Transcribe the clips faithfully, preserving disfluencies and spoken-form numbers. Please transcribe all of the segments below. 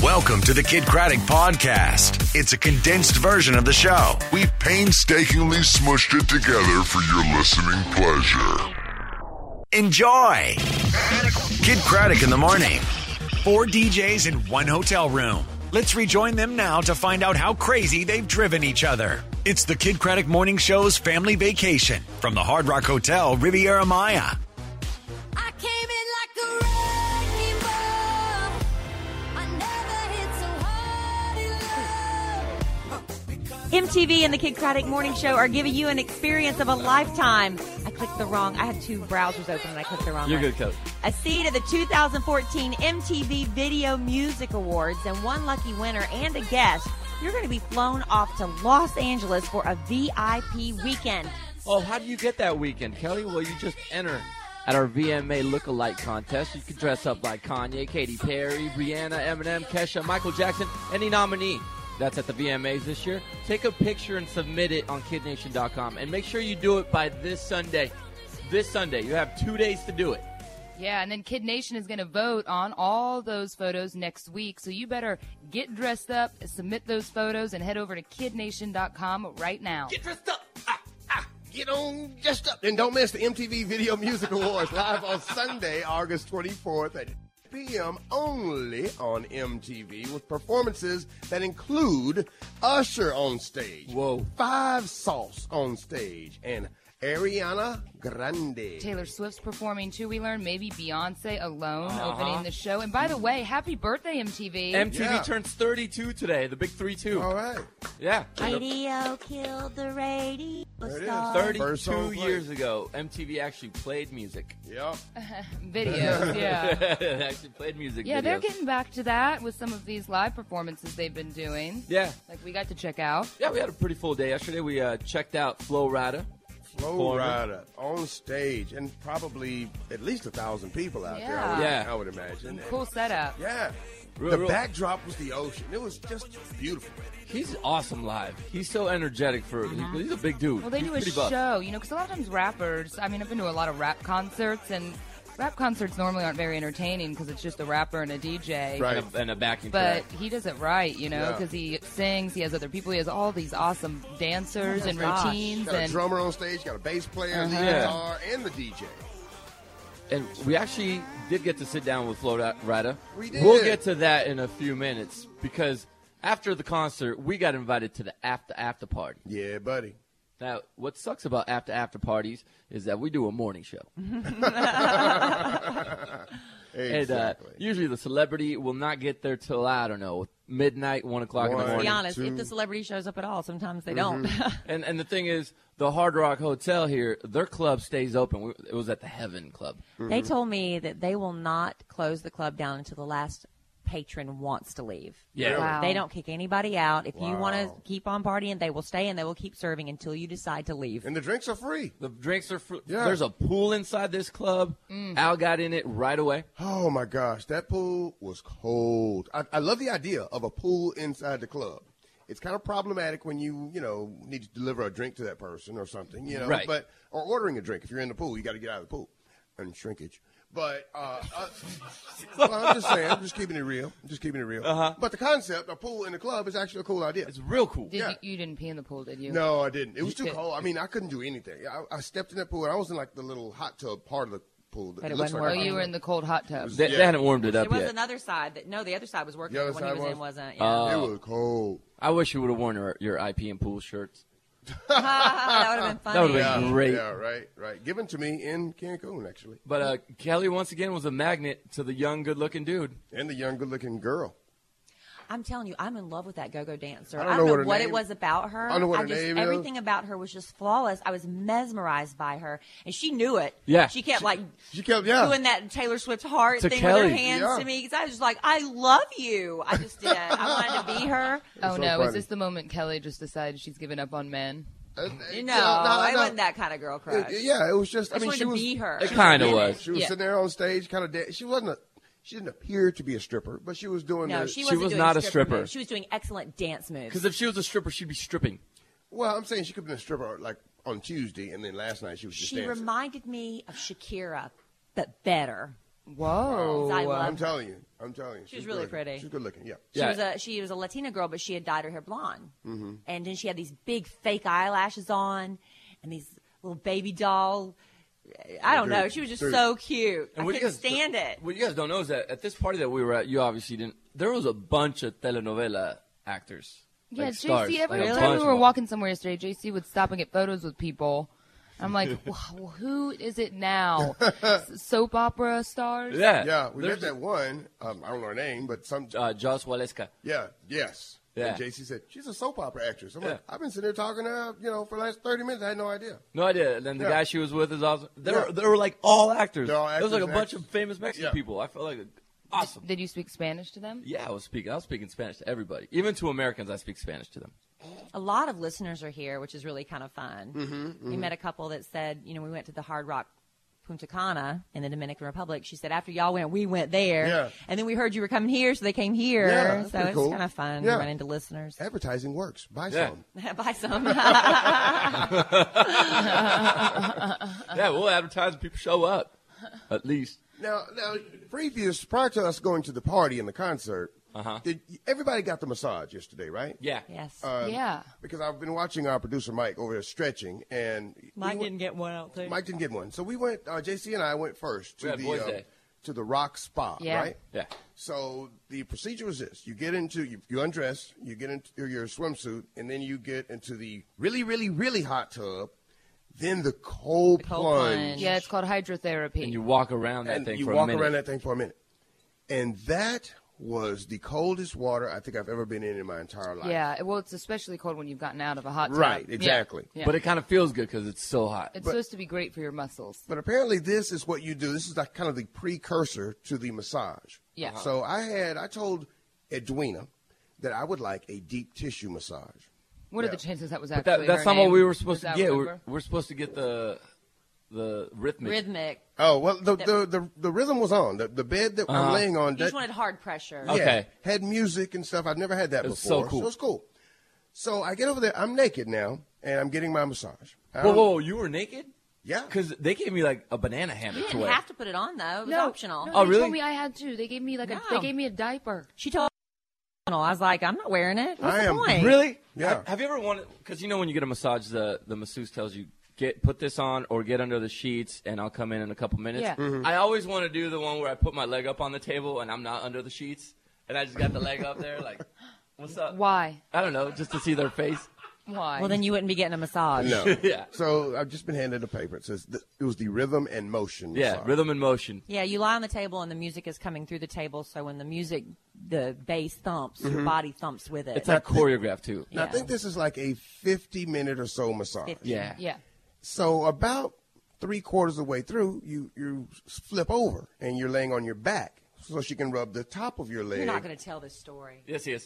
Welcome to the Kid Craddock Podcast. It's a condensed version of the show. We've painstakingly smushed it together for your listening pleasure. Enjoy. Kid Craddock in the morning. Four D Js in one hotel room. Let's rejoin them now to find out how crazy they've driven each other. It's the Kid Craddock Morning Show's family vacation from the Hard Rock Hotel, Riviera Maya. I came in like a wrecking ball. I never hit so hard in love. M T V and the Kid Craddock Morning Show are giving you an experience of a lifetime. I clicked the wrong. I had two browsers open and I clicked the wrong You're one. good, Coach. A seat at the two thousand fourteen M T V Video Music Awards and one lucky winner and a guest. You're going to be flown off to Los Angeles for a V I P weekend. Oh, how do you get that weekend, Kelly? Well, you just enter at our V M A Lookalike contest. You can dress up like Kanye, Katy Perry, Rihanna, Eminem, Kesha, Michael Jackson, any nominee that's at the V M As this year. Take a picture and submit it on kid nation dot com. And make sure you do it by this Sunday. This Sunday. You have two days to do it. Yeah, and then Kid Nation is going to vote on all those photos next week. So you better get dressed up, submit those photos, and head over to kid nation dot com right now. Get dressed up. Ah, ah, get on dressed up. And don't miss the M T V Video Music Awards live on Sunday, August twenty-fourth at p m only on M T V with performances that include Usher on stage. Whoa. Five Sauce on stage. And Ariana Grande. Taylor Swift's performing too, we learned. Maybe Beyonce alone Uh-huh. opening the show. And by the way, happy birthday, M T V. M T V Yeah. turns thirty-two today, the big three two. All right. Yeah. Radio killed the radio There it is. star. First song thirty-two played. years ago, M T V actually played music. Yep. Videos, yeah. They actually played music Yeah, videos. they're getting back to that with some of these live performances they've been doing. Yeah. Like we got to check out. Yeah, we had a pretty full day yesterday. We uh, checked out Flo Rida. Flow Foreman. Rider on stage, and probably at least a thousand people out there. I would, Yeah. I would imagine. Cool setup. Yeah. Real, the real- backdrop was the ocean. It was just beautiful. He's awesome live. He's so energetic for. Mm-hmm. He's a big dude. Well, they He's do a pretty buff. show, you know, because a lot of times rappers, I mean, I've been to a lot of rap concerts, and rap concerts normally aren't very entertaining because it's just a rapper and a D J. Right. And a, and a backing But track. he does it right, you know, Yeah. because he sings, he has other people, he has all these awesome dancers Oh, and gosh. routines. Got a and drummer on stage, got a bass player, lead Uh-huh. Yeah. guitar, and the D J. And we actually did get to sit down with Flo Rida. We did. We'll get to that in a few minutes because after the concert, we got invited to the after after party. Yeah, buddy. Now, what sucks about after after parties is that we do a morning show. And uh, Exactly. usually the celebrity will not get there till, I don't know, midnight, one o'clock in One. the To be morning. honest, Two. if the celebrity shows up at all, sometimes they Mm-hmm. don't. And and the thing is, the Hard Rock Hotel here, their club stays open. We, it was at the Heaven Club. They told me that they will not close the club down until the last patron wants to leave. Yeah. Wow. They don't kick anybody out. If you want to Wow. keep on partying, they will stay and they will keep serving until you decide to leave. And the drinks are free. The drinks are free. Yeah. There's a pool inside this club. Al got in it right away. Oh, my gosh. That pool was cold. I, I love the idea of a pool inside the club. It's kind of problematic when you, you know, need to deliver a drink to that person or something, you know. Right. But or ordering a drink. If you're in the pool, you got to get out of the pool. And shrinkage. But, uh, uh, well, I'm just saying, I'm just keeping it real. I'm just keeping it real. Uh-huh. But the concept, a pool in the club, is actually a cool idea. It's real cool. Did Yeah. you, you didn't pee in the pool, did you? No, I didn't. It was too did- cold. I mean, I couldn't do anything. I, I stepped in that pool, and I was in, like, the little hot tub part of the pool. That But it looks wasn't like Oh, a hot you were tub. in the cold hot tub. They, Yeah. they hadn't warmed it There up was yet. another side that no, the other side was working. The other but when he side was, in, was? wasn't. Yeah. It was cold. I wish you would have worn your, your I P and pool shirts. that would have been funny. That would've been Yeah, great. Yeah, right, right. Given to me in Cancun, actually. But uh, Kelly, once again, was a magnet to the young, good-looking dude. And the young, good-looking girl. I'm telling you, I'm in love with that go-go dancer. I I don't don't, know know, what her what name- it was about her. I don't know what her just, name is. everything about her was just flawless. I was mesmerized by her, and she knew it. Yeah. she kept like She kept, yeah. doing that Taylor Swift heart To thing Kelly. with her hands Yeah. to me because I was just like, I love you. I just did. I wanted to be her. Oh, so no. funny. Is this the moment Kelly just decided she's given up on men? Uh, You uh, know, no, I no. wasn't that kind of girl crush. It- yeah, it was just. I I just mean, wanted she to was. be her. It She kinda in it. was. She was Yeah. sitting there on stage, kind of. Da- she wasn't a. She didn't appear to be a stripper, but she was doing. No, the, she She wasn't was doing not a stripper stripper. moves. She was doing excellent dance moves. Because if she was a stripper, she'd be stripping. Well, I'm saying she could have been a stripper like on Tuesday, and then last night she was just She dancing. reminded me of Shakira, but better. Whoa. I I'm love telling you. I'm telling you. She was She's really good. pretty. She's good looking, yeah. She Yeah. was a she was a Latina girl, but she had dyed her hair blonde, mm-hmm. and then she had these big fake eyelashes on, and these little baby doll. I don't know. She was just Dude. so cute. I what you couldn't guys- stand it. What you guys don't know is that at this party that we were at, you obviously didn't. There was a bunch of telenovela actors. Yeah, like J C, stars, every like a time bunch we were of them. walking somewhere yesterday, J C would stop and get photos with people. I'm like, well, who is it now? S- Soap opera stars? Yeah, Yeah, we There's met that one. Um, I don't know her name, but some. Uh, Joss Waleska. Yeah, yes. Yeah. And J C said, she's a soap opera actress. I'm Yeah. like, I've been sitting there talking to her, you know, for the last thirty minutes. I had no idea. No idea. And then the Yeah. guy she was with is also. They Yeah. were, they were like all actors. They're all There was like a actors, bunch actors. of famous Mexican Yeah. people. I felt like awesome. Did you speak Spanish to them? Yeah, I was speaking. I was speaking Spanish to everybody, even to Americans. I speak Spanish to them. A lot of listeners are here, which is really kind of fun. Mm-hmm, We met a couple that said, you know, we went to the Hard Rock Punta Cana in the Dominican Republic. She said, after y'all went, we went there. Yeah. And then we heard you were coming here, so they came here. Yeah, that's so pretty it's cool. kind of fun Yeah. to run into listeners. Advertising works. Buy Yeah. some. Buy some. Yeah, we'll advertise and people show up, at least. Now, now, previous, prior to us going to the party and the concert, Uh-huh. did everybody got the massage yesterday, right? Yeah. Yes. Um, Yeah. Because I've been watching our producer Mike over there stretching, and Mike we went- didn't get one out there. Mike didn't get one. So we went. Uh, J C and I went first We to had the Boys uh, Day. to the Rock Spa, Yeah. right? Yeah. So the procedure is this: you get into, you, you undress, you get into your swimsuit, and then you get into the really, really, really hot tub, then the cold, The cold plunge, plunge. Yeah, it's called hydrotherapy. And you walk around that and thing you for walk a minute. around that thing for a minute, and that was the coldest water I think I've ever been in in my entire life. yeah, well, it's especially cold when you've gotten out of a hot tub. Right, Yeah. exactly. Yeah. But it kind of feels good because it's so hot. It's but- supposed to be great for your muscles. But apparently, this is what you do. This is like kind of the precursor to the massage. Yeah. So I had, I told Edwina that I would like a deep tissue massage. What are Yeah. the chances that was But actually that, that's her not what name? we were Does supposed to that get. We're, remember? we're supposed to get the the rhythmic. Rhythmic. Oh well, the the the, the rhythm was on the the bed that Uh-huh. I'm laying on. You That, just wanted hard pressure. yeah, Okay. had music and stuff. I'd never had that It was before. so cool. it was cool. So I get over there. I'm naked now, and I'm getting my massage. I Whoa, don't- whoa, whoa, you were naked? Yeah. Because they gave me like a banana You hammock to didn't wear. have to put it on, though. It was No, optional. No, Oh, they really? told me I had to. They gave me like a. No. They gave me a diaper. She told I was like, I'm not wearing it. What's I the am point? Really? Yeah. Have, have you ever wanted? Because you know when you get a massage, the the masseuse tells you get put this on or get under the sheets, and I'll come in in a couple minutes. Yeah. Mm-hmm. I always want to do the one where I put my leg up on the table and I'm not under the sheets, and I just got the leg up there, like, what's up? Why? I don't know, just to see their face. Why? Well, then you wouldn't be getting a massage. No. Yeah. So I've just been handed a paper. It says th- it was the rhythm and motion. Yeah, massage. rhythm and motion. Yeah, you lie on the table and the music is coming through the table. So when the music, the bass thumps, your body thumps with it. It's like choreographed too. Now, I Yeah. think this is like a fifty minute or so massage. fifty. Yeah. Yeah. So about three quarters of the way through, you you flip over and you're laying on your back, so she can rub the top of your leg. You're not going to tell this story. Yes, he is.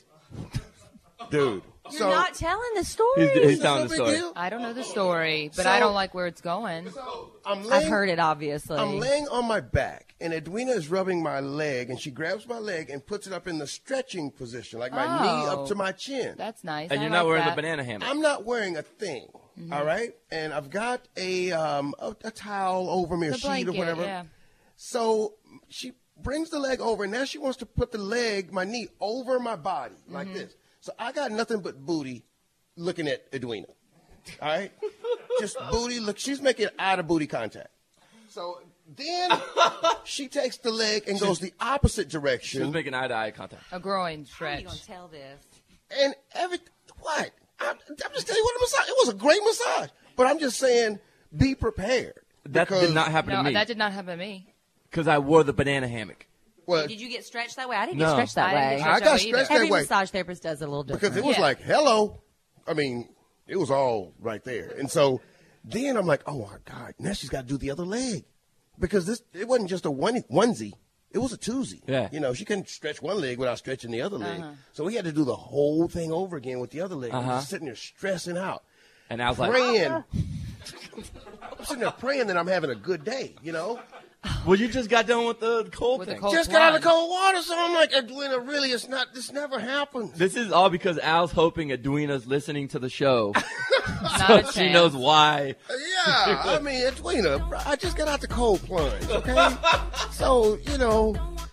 dude. You're so not telling the story. He's, he's no telling the big story. deal. I don't know the story, but So- I don't like where it's going. So I'm I've laying, heard it, obviously. I'm laying on my back, and Edwina is rubbing my leg, and she grabs my leg and puts it up in the stretching position, like my knee Oh. up to my chin. That's nice. And I you're not like wearing that. the banana hammock. I'm not wearing a thing, all right? And I've got a um a, a towel over me, a The sheet blanket, or whatever. yeah. So she brings the leg over, and now she wants to put the leg, my knee, over my body like this. So I got nothing but booty looking at Edwina. All right? Just booty look. She's making eye to booty contact. So then she takes the leg and goes the opposite She was direction. making eye to eye contact. A groin How are you stretch. going to tell this? And every what? I'm, I'm just telling you what a massage. It was a great massage, but I'm just saying, be prepared. That because- did not happen No, to me that did not happen to me. because I wore the banana hammock. Well, Did you get stretched that way? I didn't No. get stretched that I didn't way. get I stretched got that way either. stretched that Every way massage therapist does it a little different. because it was Yeah. like, hello. I mean, it was all right there. And so then I'm like, oh my God, now she's got to do the other leg because this it wasn't just a one onesie. It was a twosie. Yeah. You know, she couldn't stretch one leg without stretching the other leg. So we had to do the whole thing over again with the other leg. I'm Uh-huh. just sitting there stressing out. And I was like, praying. I'm sitting there praying that I'm having a good day, you know? Well, you just got done with the cold With thing. the cold Just got out of plunge. cold water, so I'm like, Edwina, really, it's not, this never happens. This is all because Al's hoping Edwina's listening to the show. Not so a she chance. knows why. Yeah, I mean, Edwina, I just got out the cold plunge, okay? So, you know,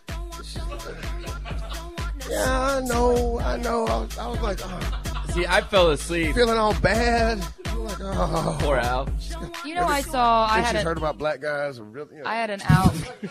yeah, I know, I know. I was, I was like, oh, See, I fell asleep. feeling all bad. I'm like, oh. Poor Al. You know, I saw. I think had she's a, heard about black guys. Or really, you know. I had an hour.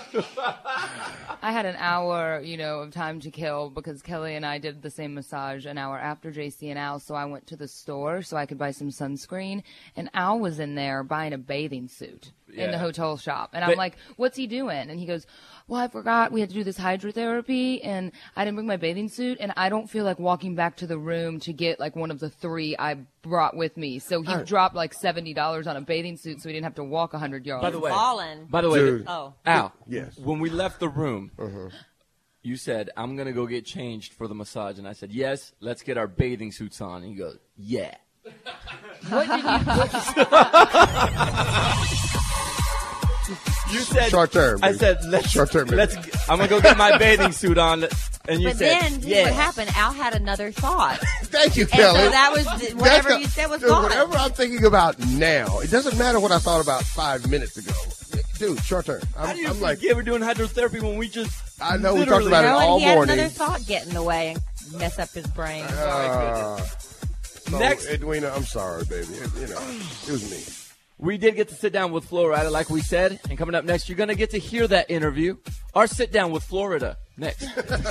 I had an hour, you know, of time to kill because Kelly and I did the same massage an hour after J C and Al. So I went to the store so I could buy some sunscreen, and Al was in there buying a bathing suit in the Yeah. hotel shop, and I'm But- like, "What's he doing?" And he goes, "Well, I forgot we had to do this hydrotherapy, and I didn't bring my bathing suit, and I don't feel like walking back to the room to get like one of the three I brought with me." So he dropped like seventy dollars on a bathing suit, so he didn't have to walk a hundred yards. By the way, Fallen. by the way, Dude. Oh. Al. Yes. When we left the room, you said, "I'm gonna go get changed for the massage," and I said, "Yes, let's get our bathing suits on." And he goes, "Yeah." What did you? You said Short term, I baby. said, "Let's Short term, baby. let's." I'm gonna go get my bathing suit on, and you But said, then here's "Yeah." what happened. Al had another thought. Thank you, And Kelly. so that was That's whatever the- you said was dude, gone. Whatever I'm thinking about now, it doesn't matter what I thought about five minutes ago. Dude, short term. How I'm, do you I'm like, forget we're doing hydrotherapy when we just? I know we talked literally- about it You know, and all he had morning. another thought get in the way and mess up his brain. Uh, so, Next- Edwina, I'm sorry, baby. It, you know, it was me. We did get to sit down with Florida, like we said, and coming up next, you're going to get to hear that interview. Our sit down with Florida next.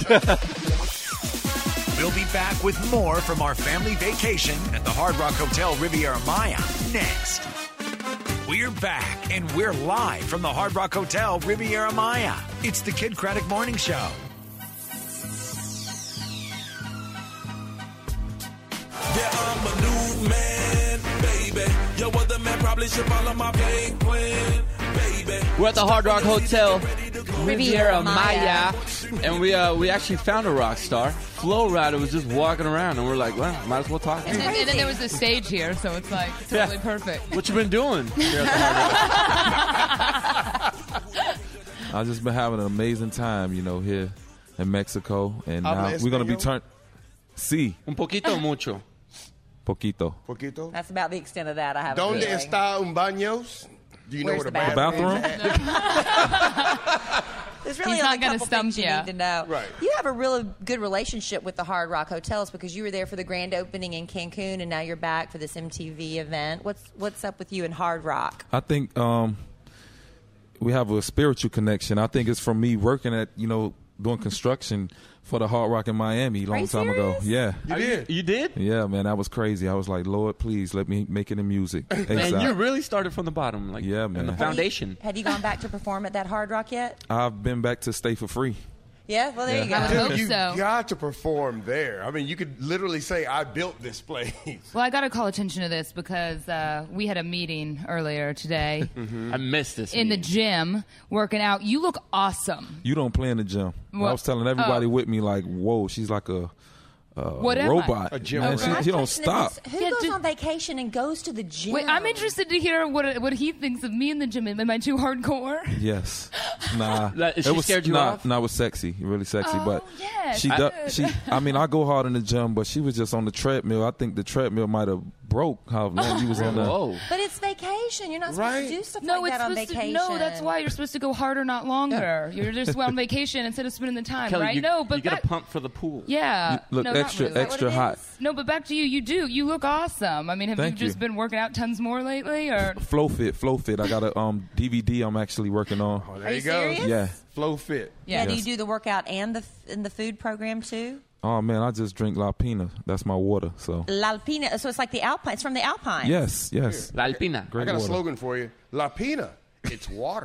We'll be back with more from our family vacation at the Hard Rock Hotel Riviera Maya next. We're back and we're live from the Hard Rock Hotel Riviera Maya. It's the Kid Craddock Morning Show. Yeah, I'm a new man, baby. Yo, other man probably should follow my game plan, baby. We're at the Hard Rock Hotel Riviera Riviera Maya. Maya, and we uh, we actually found a rock star. Flo Rida was just walking around, and we're like, well, might as well talk to And him. then, and then there was a stage here, so it's like totally perfect. What you been doing? I've just been having an amazing time, you know, here in Mexico, and Habla now we're gonna be español? turned. Sí, un poquito, mucho, poquito. Poquito. That's about the extent of that. I have. Donde está un baños? Do you know Where's where the the bathroom? bathroom? There's really He's only not a gonna couple stump things you ya. need to know. Right. You have a really good relationship with the Hard Rock Hotels because you were there for the grand opening in Cancun, and now you're back for this M T V event. What's what's up with you and Hard Rock? I think um, we have a spiritual connection. I think it's from me working at, you know, doing construction for the Hard Rock in Miami a long you time ago. serious? Yeah. You did. You did? Yeah, man, that was crazy. I was like, Lord, please let me make it in music. And you really started from the bottom, like yeah, in man. the foundation. Had you gone back to perform at that Hard Rock yet? I've been back to stay for free. Yeah. Well, there Yeah. you go. I would hope You so. got to perform there. I mean, you could literally say, I built this place. Well, I got to call attention to this because uh, we had a meeting earlier today I missed this. in the meeting. gym working out. You look awesome. You don't play in the gym. What? I was telling everybody Oh. with me, like, whoa, she's like a, a What am I? robot. A gym Man, rat. she, My she don't question stop. is, Who Yeah, goes do- on vacation and goes to the gym? Wait, I'm interested to hear what what he thinks of me in the gym. Am I too hardcore? Yes. Nah. Like, it she was scared you nah, off? nah, it was sexy, really sexy. Oh, but yes, she, I do, did. she. I mean, I go hard in the gym, but she was just on the treadmill. I think the treadmill might have broke. How man, you was on the. Whoa. But it's vacation. You're not supposed Right. to do stuff No, like it's that on supposed vacation. to. No, that's why you're supposed to go harder, not longer. You're just on vacation instead of spending the time, Kelly, right? you, no, but you get back, a pump for the pool. yeah, Look no, not extra, really. extra it hot. is? No, but back to you. You do. You look awesome. I mean, have Thank you just you. been working out tons more lately, or? Flow fit, flow fit. I got a um D V D. I'm actually working on. Oh, there Are you you go. serious? Yeah. Flow fit. Yeah. Do Yes. you do the workout and the f- in the food program too? Oh man, I just drink La Pina. That's my water. So L'Alpina. So it's like the Alpine. It's from the Alpine. yes, yes. La Alpina. I Great got a water. slogan for you. La Pina. It's water.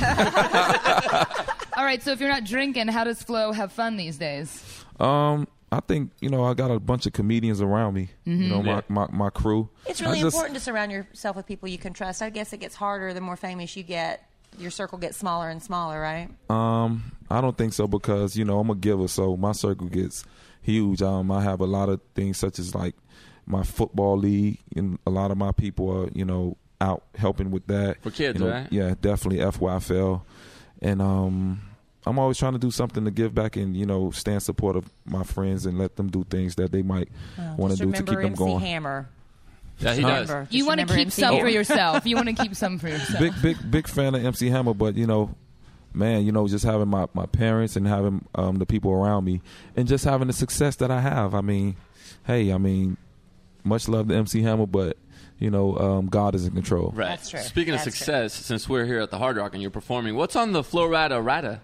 All right. So if you're not drinking, how does Flo have fun these days? Um, I think you know I got a bunch of comedians around me. You know my, Yeah. my my crew. It's really I just- important to surround yourself with people you can trust. I guess it gets harder the more famous you get. Your circle gets smaller and smaller, right? Um, I don't think so because you know I'm a giver, so my circle gets huge. Um, I have a lot of things such as like my football league, and a lot of my people are you know out helping with that For kids, You know, right? Yeah, definitely F Y F L, and um, I'm always trying to do something to give back and, you know, stay in support of my friends and let them do things that they might Oh, want just to do to keep remember them M C going. Hammer. Yeah, he Huh? does. Remember, You just want to remember keep M C some for Hammer. yourself. You want to keep some for yourself. Big, big, big fan of M C Hammer, but, you know, man, you know, just having my, my parents and having um, the people around me and just having the success that I have. I mean, hey, I mean, much love to M C Hammer, but, you know, um, God is in control. Right. That's true. Speaking That's of success, since we're here at the Hard Rock and you're performing, what's on the Flo Rida Rida?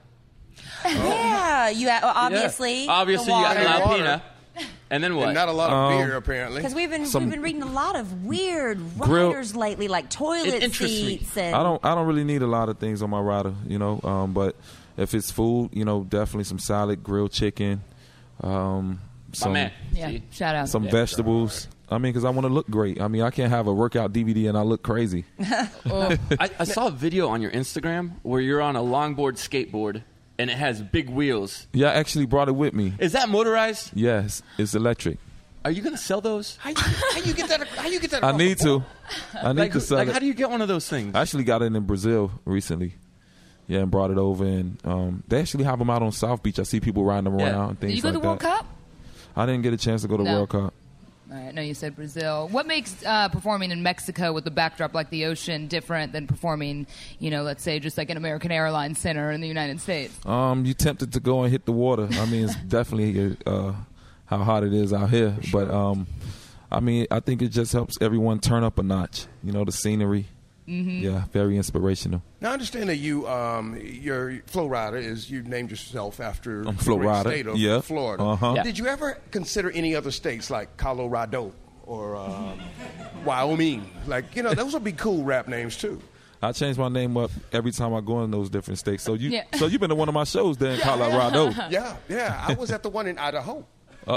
Yeah, you well, obviously. Yeah. Obviously, the you got water. La Water. Pina. And then what? And not a lot of Um, beer, apparently. Because we've been Some- we've been reading a lot of weird Grill- riders lately, like toilet It interests me. seats and I don't I don't really need a lot of things on my rider, you know, um, but if it's food, you know, definitely some salad, grilled chicken, um, My some man. Yeah, See? shout out. some vegetables. I mean, because I want to look great. I mean, I can't have a workout D V D and I look crazy. I, I saw a video on your Instagram where you're on a longboard skateboard and it has big wheels. Yeah, I actually brought it with me. Is that motorized? Yes, it's electric. Are you going to sell those? How you, how you get that? How you get that? I across need the board? to. I need Like, to sell like it. how do you get one of those things? I actually got it in Brazil recently. Yeah, and brought it over, and um, they actually have them out on South Beach. I see people riding them Yeah. around and things Did you go like to the World that. Cup? I didn't get a chance to go to No. World Cup. All right, no, you said Brazil. What makes uh, performing in Mexico with the backdrop like the ocean different than performing, you know, let's say just like an American Airlines Center in the United States? Um, you tempted to go and hit the water. I mean, it's definitely uh, how hot it is out here. But um, I mean, I think it just helps everyone turn up a notch. You know, the scenery. Mm-hmm. Yeah, very inspirational. Now I understand that you, um, your Flo Rida is you named yourself after I'm the Flo great Rida, state of yeah. Florida. Uh-huh. Yeah. Did you ever consider any other states like Colorado or um, Wyoming? Like you know, those would be cool rap names too. I change my name up every time I go in those different states. So you, Yeah. so you've been to one of my shows there in Colorado. Yeah, yeah. I was at the one in Idaho. Uh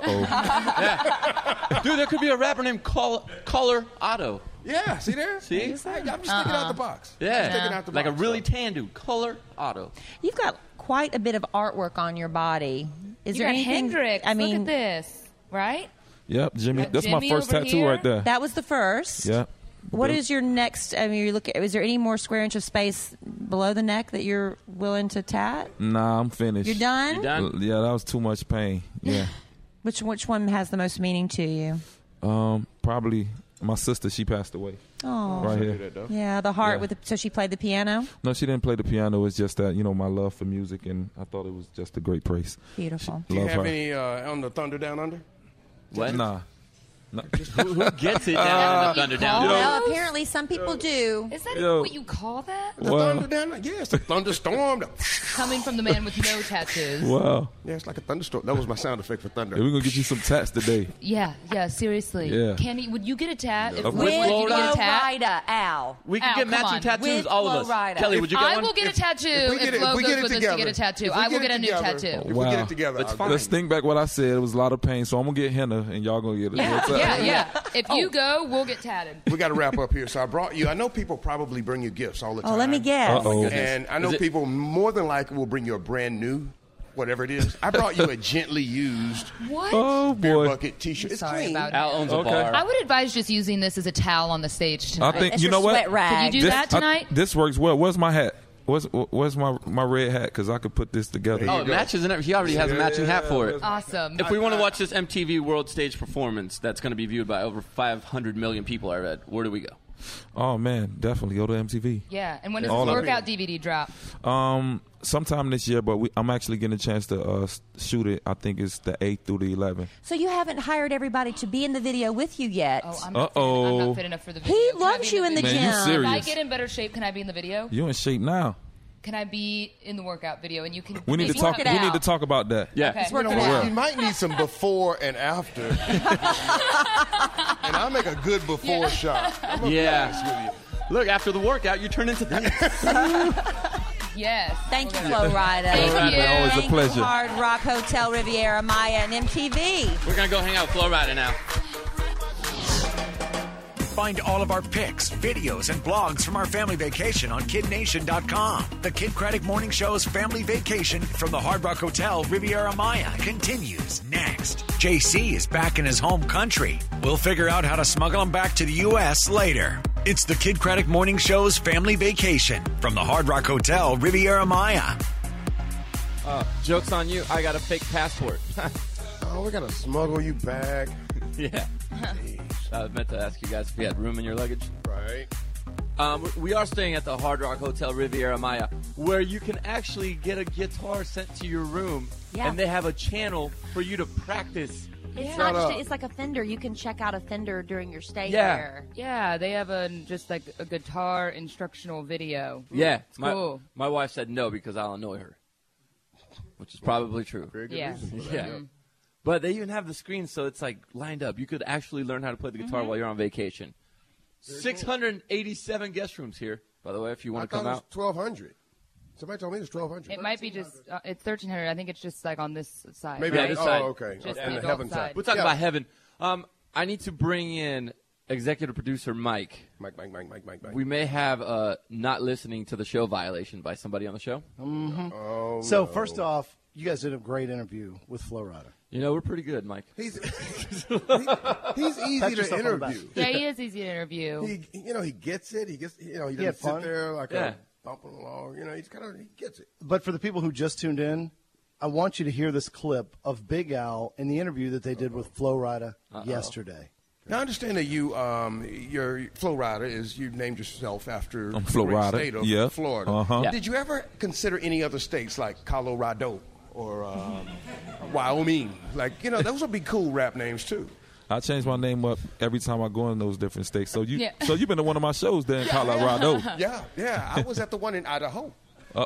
oh. Dude, there could be a rapper named Col- Color Otto. Yeah, see there? See? I, I'm just thinking out the box. Yeah. Just thinking out the Like a box. really tan dude. Color Otto. You've got quite a bit of artwork on your body. Is you there got anything? Hendrix. I mean, Look at this, right? Yep, Jimmy. Got That's my Jimmy first over tattoo here. right there. that was the first. Yeah. What But- is your next? I mean, you look. Is there any more square inch of space below the neck that you're willing to tat? Nah, I'm finished. You're done. You done? Uh, Yeah, that was too much pain. Yeah. Which which one has the most meaning to you? um, probably my sister. She passed away. Oh, Right here. yeah, the heart Yeah. with. The, so she played the piano. No, she didn't play the piano. It's just that, you know, my love for music, and I thought it was just a great place. Beautiful. Do you Love have her. any uh, on the Thunder Down Under? What? Nah. Who, who gets it down in the Thunder Down? Well, apparently some people do. Is that Yo. what you call that? The Well- Thunder Down Under? Yeah, it's a thunderstorm. The- Coming from the man with no tattoos. Wow. yeah, it's like a thunderstorm. That was my sound effect for thunder. Yeah, we're going to get you some tats today. Yeah, yeah, seriously. Yeah. Kenny, would you get a tat? If Of we course. wanted you to get a Flo tat? Rida, Al. We can Al, get come matching on. tattoos, With all of Flo us. Rida. Kelly, would you get I one? will get a tattoo if we if, get it- Flo if we goes get it with us to together- get a tattoo. if we I will get get it a new together- tattoo. If we get it together, It's I'll fine. do it. Let's think back what I said. It was a lot of pain, so I'm going to get henna, and y'all going to get it. Yeah, What's up? yeah, yeah. If you go, we'll get tatted. We got to wrap up here. So I brought you. I know people probably bring you gifts all the time. Oh, let me guess. Uh-oh. And I know Is it- people more than likely will bring you a brand new, whatever it is. I brought you a gently used What? Oh, Bear boy. Bucket T-shirt. It's Sorry clean. about Al owns a Okay. bar. I would advise just using this as a towel on the stage I tonight. think, It's you your know what? sweat rag. Could you do This- that I- tonight? this works well. Where's my hat? Where's, where's my, my red hat? Because I could put this together. Oh, it matches and everything. He already has a matching hat for it. Awesome. If we want to watch this M T V World Stage performance that's going to be viewed by over five hundred million people, I read, where do we go? Oh, man. Definitely go to M T V. Yeah, and when does All the of it. workout D V D drop? Um, sometime this year, but we, I'm actually getting a chance to uh, s- shoot it. I think it's the eighth through the eleventh. So you haven't hired everybody to be in the video with you yet. Oh, I'm not, fit, I'm Uh-oh. not fit enough for the video. He Can I loves be you in the Man, you gym. serious. If I get in better shape, can I be in the video? You in shape now. Can I be in the workout video? And you can. We need to maybe talk. cut We it need out? to talk about that. Yeah. Okay. You know Work it what? out. You might need some before and after. And I'll make a good before shot. I'm gonna be Yeah. honest with you. Look, after the workout, you turn into this. Yes. Thank you, We're Flo gonna- Rida. Thank Alright, you. man, always a Thank pleasure. you, Hard Rock Hotel Riviera Maya and M T V. We're going to go hang out with Flo Rida now. Find all of our pics, videos, and blogs from our family vacation on kid nation dot com. The Kid Craddock Morning Show's family vacation from the Hard Rock Hotel Riviera Maya continues next. J C is back in his home country. We'll figure out how to smuggle him back to the U S later. It's the Kid Craddock Morning Show's family vacation from the Hard Rock Hotel Riviera Maya. Uh, joke's on you. I got a fake passport. Oh, we got to smuggle you back. Yeah. I meant to ask you guys if you had room in your luggage. Right. Um, we are staying at the Hard Rock Hotel Riviera Maya, where you can actually get a guitar sent to your room, Yeah. and they have a channel for you to practice. It's Shut not just, up. it's like a Fender. You can check out a Fender during your stay Yeah. there. Yeah, they have a just like a guitar instructional video. Yeah. It's my, cool. my wife said no because I'll annoy her, which is probably true. Very good Yeah. reason for that. Yeah. Mm-hmm. But they even have the screen, so it's like lined up. You could actually learn how to play the guitar Mm-hmm. while you're on vacation. six hundred eighty-seven guest rooms here, by the way, if you I want to thought come it was out. twelve hundred. Somebody told me it was twelve hundred. It might be just uh, it's thirteen hundred. I think it's just like on this side. Maybe Yeah, right? this oh, side. okay. Just okay. the The adult heaven side. side. We're talking Yeah. about heaven. Um, I need to bring in executive producer Mike. Mike, Mike, Mike, Mike, Mike, Mike. We may have a not listening to the show violation by somebody on the show. oh, So no. first off, you guys did a great interview with Flo Rida. You know, we're pretty good, Mike. He's he, he's easy Pat to yourself on the back. interview. Yeah, he is easy to interview. He, you know, he gets it. He gets, you know, he He had doesn't sit fun? there like Yeah. a bumping along. You know, he's kind of he gets it. But for the people who just tuned in, I want you to hear this clip of Big Al in the interview that they did with Flo Rida yesterday. Now, I understand that you, um, your Flo Rida is you named yourself after I'm the Flo great Rida, state of yeah. Florida. Uh-huh. Yeah. Did you ever consider any other states like Colorado or um, Wyoming? Like, you know, those would be cool rap names too. I change my name up every time I go in those different states. So you, Yeah. so you've been to one of my shows there in Colorado. Yeah, yeah. I was at the one in Idaho. Uh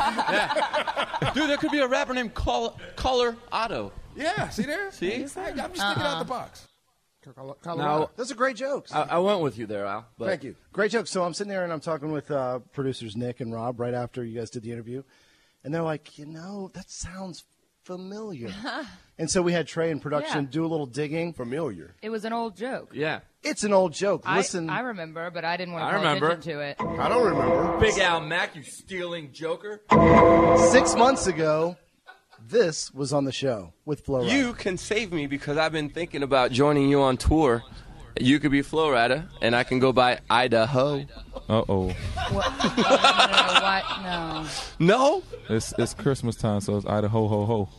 oh. Dude, there could be a rapper named Col- Color Otto. Yeah, see there? See? I'm just thinking out the box. Colorado. Now, Those are great jokes. I, I went with you there, Al. But Thank you. Great jokes. So I'm sitting there and I'm talking with uh, producers Nick and Rob right after you guys did the interview. And they're like, you know, that sounds familiar. And so we had Trey in production Yeah. do a little digging. Familiar. It was an old joke. Yeah. It's an old joke. I, Listen. I remember, but I didn't want I to call remember. attention to it. I don't remember. Big Al Mack, you stealing joker. Six months ago, this was on the show with Flo Rida. You can save me because I've been thinking about joining you on tour. You could be Flo Rida, and I can go by Idaho. Uh oh. What? No, no, no, what? No. No? It's it's Christmas time, so it's Idaho ho ho.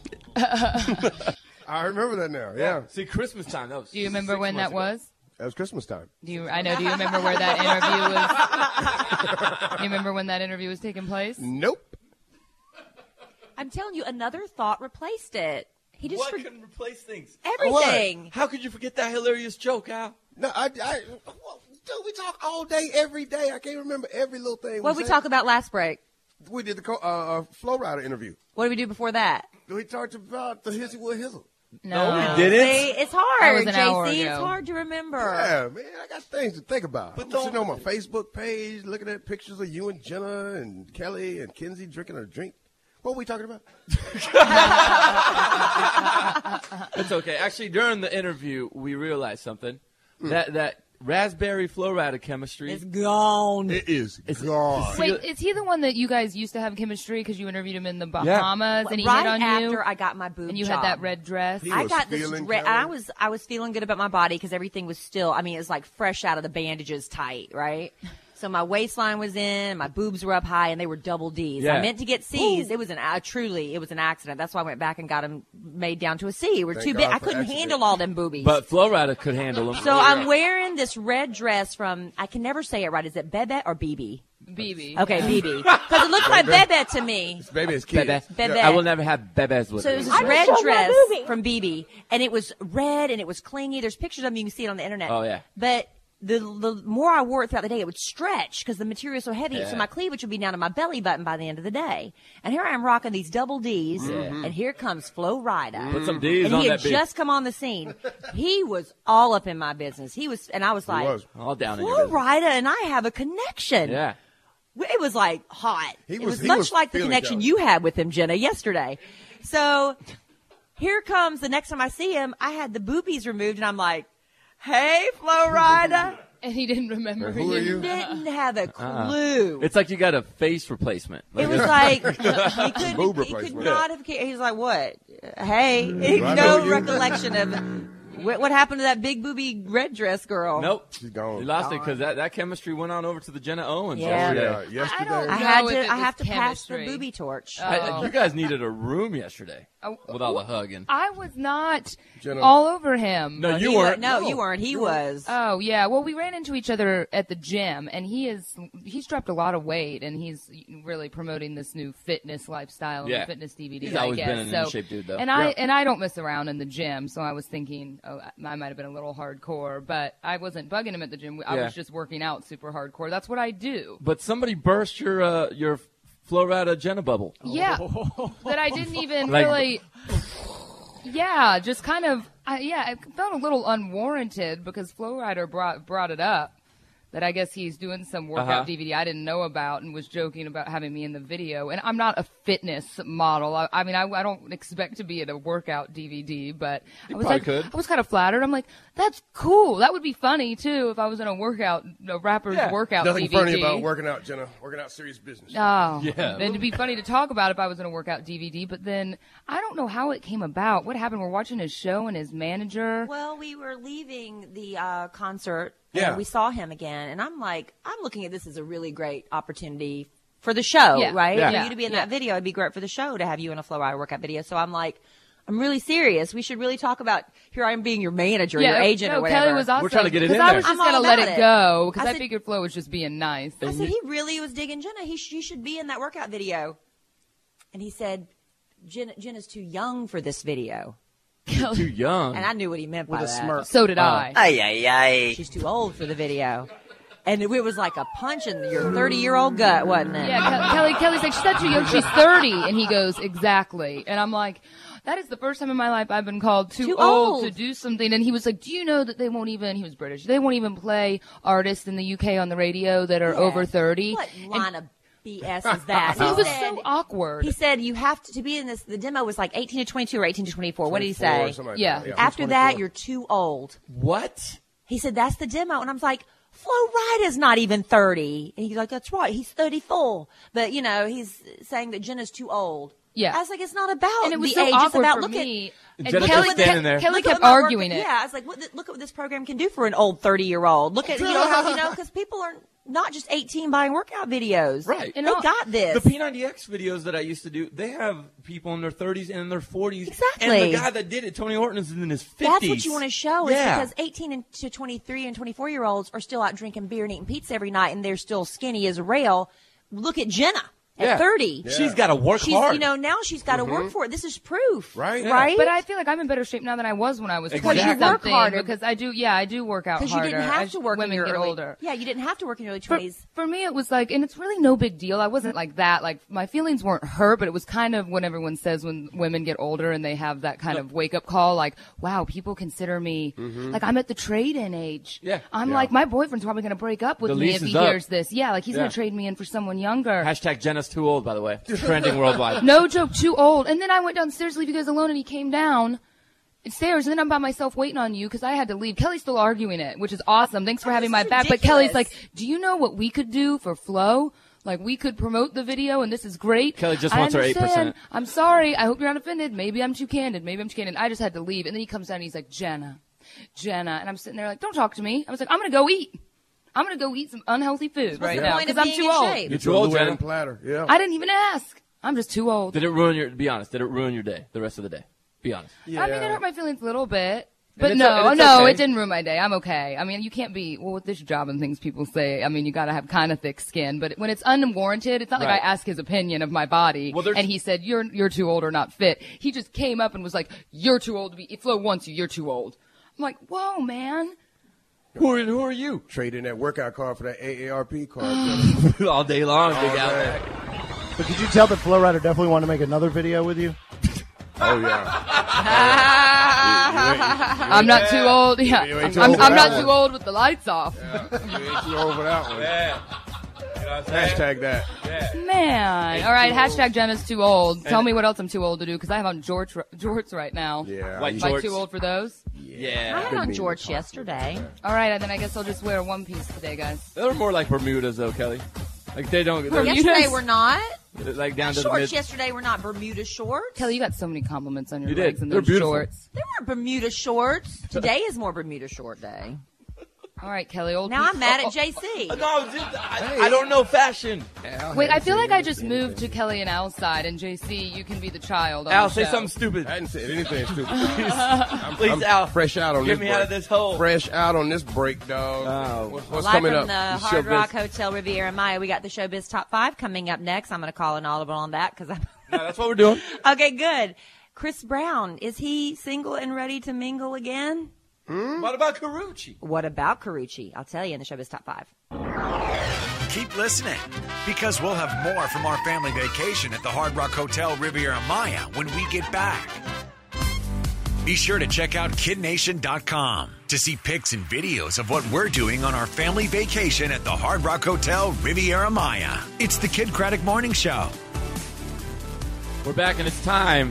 I remember that now. Yeah. See, Christmas time. That was Do you remember six when that months ago. was? That was Christmas time. Do you? I know. Do you remember where that interview was? Do you remember when that interview was taking place? Nope. I'm telling you, another thought replaced it. He just What for- can replace things? everything. How could you forget that hilarious joke, Al? No, I, I, well, dude, we talk all day, every day. I can't remember every little thing. What did we said. talk about last break? We did the co- uh, uh, Flo Rida interview. What did we do before that? We talked about the Hissy Wood Hizzle. No, we didn't. See, it's That hard, was an J hour C. ago. It's hard to remember. Yeah, man, I got things to think about. But I'm don't- sitting on my Facebook page, looking at pictures of you and Jenna and Kelly and Kinsey drinking a drink. What were we talking about? It's okay. Actually, during the interview, we realized something. That that raspberry Flo Rida chemistry. It's gone. It is It's gone. Wait, is he the one that you guys used to have chemistry because you interviewed him in the Bahamas and he right hit on after you? I got my boob and you job. had that red dress. He I was got this feeling red, Kelly. I was I was feeling good about my body because everything was still. I mean, it was like fresh out of the bandages, tight, right? So my waistline was in, my boobs were up high, and they were double D's. Yeah. I meant to get C's. It was an uh, truly, it was an accident. That's why I went back and got them made down to a C. We're Thank too God big. I for couldn't accident. handle all them boobies. But Flo Rida could handle them. so I'm wearing this red dress from. I can never say it right. Is it Bebe or B B? B B. Okay, B B. Because it looks like Bebe to me. Baby, it's kids. Bebe. Bebe. I will never have bebes with So me. it was this red dress from B B, and it was red and it was clingy. There's pictures of them. You can see it on the internet. Oh, yeah. But the the more I wore it throughout the day, it would stretch because the material is so heavy. Yeah. So my cleavage would be down to my belly button by the end of the day. And here I am rocking these double D's, Mm-hmm. and here comes Flo Rida. Put some D's and on he had that bitch. just come on the scene. He was all up in my business. He was, and I was like, was. All down in Flo your business. Rida and I have a connection. Yeah. It was like hot. He it was- was, he much was like the feeling connection Kelly. you had with him, Jenna, yesterday. So here comes the next time I see him. I had the boobies removed, and I'm like, "Hey, Flo Rida." And he didn't remember Who are you? Didn't have a Uh-uh. clue. It's like you got a face replacement. It was like he couldn't. Boob He could replacement. not have. ca- He's like, "What? Hey, I know no you. recollection of What, what happened to that big booby red dress girl? Nope. She's gone. You lost it because that, that chemistry went on over to the Jenna Owens Yeah. yesterday. Oh, yeah. Yesterday. I don't I had know if to. it I was have to pass the chemistry. booby torch. I- Oh. you guys needed a room yesterday Oh, with all the hugging. I was not Jenna. all over him. No, you He wa- weren't. No, you weren't. He was. Oh yeah, well we ran into each other at the gym, and he is he's dropped a lot of weight, and he's really promoting this new fitness lifestyle and Yeah. fitness D V D. He's I always guess. been an so, in-shape dude, though. And I Yeah. and I don't mess around in the gym, so I was thinking, oh, I might have been a little hardcore, but I wasn't bugging him at the gym. I Yeah. was just working out super hardcore. That's what I do. But somebody burst your uh, your Florida Jenna bubble. Yeah, that I didn't even Like- really. Yeah, just kind of. I, yeah, it felt a little unwarranted because Flow Rider brought brought it up. That I guess he's doing some workout Uh-huh. D V D I didn't know about and was joking about having me in the video. And I'm not a fitness model. I, I mean, I, I don't expect to be in a workout D V D, but I was probably like, could. I was kind of flattered. I'm like, that's cool. That would be funny too if I was in a workout, a rapper's Yeah. workout Nothing D V D. funny about working out, Jenna. Working out serious business. Oh, Yeah. Then it'd be funny to talk about if I was in a workout D V D, but then I don't know how it came about. What happened? We're watching his show and his manager. Well, we were leaving the uh, concert, Yeah. and we saw him again, and I'm like, I'm looking at this as a really great opportunity for the show, Yeah. right? Yeah. For you to be in Yeah. that video, it'd be great for the show to have you in a Flow Rider workout video. So I'm like, I'm really serious. We should really talk about, here I am being your manager, your agent no, or whatever. Kelly was awesome. We're trying to get it in Because I there. was just I'm all gonna let about it it. go because I I, said- figured Flo was just being nice. I said, he really was digging Jenna. He, she should be in that workout video. And he said, Jenna, Jenna's too young for this video. You're too young. And I knew what he meant With by a that. smirk. So did Uh, I. Ay, ay, ay. She's too old for the video. And it was like a punch in your thirty-year-old gut, wasn't it? Yeah, Ke- Kelly. Kelly's like, she's not too young. She's thirty, and he goes, exactly. And I'm like, that is the first time in my life I've been called too, Too old, old. to do something. And he was like, do you know that they won't even? He was British. They won't even play artists in the U K on the radio that are Yeah. over thirty. What line of B S is that? It He was said- so awkward. He said you have to, to be in this. The demo was like eighteen to twenty-two or eighteen to twenty-four. What did he say? twenty-four, something like Yeah. that. After that, you're too old. What? He said that's the demo, and I was like, Flo Rida's not even thirty. And he's like, that's right, he's thirty-four. But you know, he's saying that Jenna's too old. Yeah. I was like, it's not about and it was the so age. It's awkward about for look me. at. And Jenna Kelly, just standing there. Kelly Look at kept what my work- arguing it. Yeah, I was like, what, look at what this program can do for an old thirty-year-old. Look at, you know, how, you know, because people are not just eighteen buying workout videos. Right. And they got this. The P ninety X videos that I used to do, they have people in their thirties and in their forties. Exactly. And the guy that did it, Tony Horton, is in his fifties. That's what you want to show, is Yeah. because eighteen and to twenty-three and twenty-four year olds are still out drinking beer and eating pizza every night, and they're still skinny as a rail. Look at Jenna at Yeah. thirty. She's got to work She's, hard. you know, now she's got to work for it. This is proof, Right. Yeah. Right? But I feel like I'm in better shape now than I was when I was Exactly. twenty You work something harder. because I do. Yeah, I do work out because you harder. didn't have as to work women in your get early, older. Yeah, you didn't have to work in your early For, twenties. for me, it was like, and it's really no big deal. I wasn't like that. Like my feelings weren't hurt, but it was kind of when everyone says when women get older and they have that kind of wake up call, like, wow, people consider me like I'm at the trade in age. Yeah. I'm Yeah. like my boyfriend's probably going to break up with The me lease if he is up. hears this. Yeah, like he's Yeah. going to trade me in for someone younger. Hashtag Jenna's too old, by the way. Trending worldwide. No joke, too old. And then I went downstairs to leave you guys alone, and he came down stairs, and then I'm by myself waiting on you because I had to leave. Kelly's still arguing it, which is awesome. Thanks for having my is back. But ridiculous. Kelly's like, do you know what we could do for Flo? Like, we could promote the video, and this is great. Kelly just I wants her eight understand. percent. I'm sorry. I hope you're not offended. Maybe I'm too candid. Maybe I'm too candid. I just had to leave. And then he comes down, and he's like, Jenna, Jenna. And I'm sitting there like, don't talk to me. I was like, I'm going to go eat. I'm going to go eat some unhealthy food right the now point of because I'm being too in old. shape? You're too old, Jenna. Llewellyn platter. Yeah. I didn't even ask. I'm just too old. Did it ruin your, be honest, did it ruin your day, the rest of the day? Be honest. yeah. I mean, it hurt my feelings a little bit. But it's no, o- and it's no, okay. it didn't ruin my day. I'm okay. I mean, you can't be, well, with this job and things people say, I mean, you gotta have kind of thick skin. But when it's unwarranted, it's not like I Right. asked his opinion of my body Well, there's- and he said, you're, you're too old or not fit. He just came up and was like, you're too old to be, if Flo wants you, you're too old. I'm like, whoa, man. Who are, who are you? Trade in that workout card for that A A R P card. Jenna. All day long, big All out day. there. But could you tell that Flow Rider definitely wanted to make another video with you? Oh yeah. I'm not too old. Yeah. you ain't too I'm, old for I'm that not too one. old with the lights off. You ain't too old for that one. Yeah. You know what I'm saying? Hashtag that. Man. All right. Hashtag Jenna's too old. Tell me what else I'm too old to do because I have on George, jorts right now. Yeah. White you- Am I jorts. too old for those? I Yeah. had on George yesterday. All right, then I guess I'll just wear one piece today, guys. They're more like Bermudas, though, Kelly. Like, they don't. they're- Bermudas? Yesterday we're not. like down to the Shorts mid. yesterday were not Bermuda shorts. Kelly, you got so many compliments on your You did. legs and They're those beautiful. shorts. They weren't Bermuda shorts. Today is more Bermuda short day. All right, Kelly. Old Now people- I'm mad oh, at J C. No, dude, I, I don't know fashion. Al Wait, I hadn't feel said like I just anything. moved to Kelly and Al's side, and J C, you can be the child. On Al, the say show. something stupid. I hadn't said anything stupid. I'm, Please, I'm Al. fresh out on Get this me break. out of this hole. Fresh out on this break, dog. Oh. What's, what's Live coming from up? the The Hard showbiz- Rock Hotel Riviera Maya. We got the Showbiz Top Five coming up next. I'm going to call an audible on that because I'm. No, that's what we're doing. Okay, good. Chris Brown, is he single and ready to mingle again? Hmm? What about Carucci? What about Carucci? I'll tell you in the Showbiz Top Five. Keep listening, because we'll have more from our family vacation at the Hard Rock Hotel Riviera Maya when we get back. Be sure to check out kid nation dot com to see pics and videos of what we're doing on our family vacation at the Hard Rock Hotel Riviera Maya. It's the Kid Craddock Morning Show. We're back, and it's time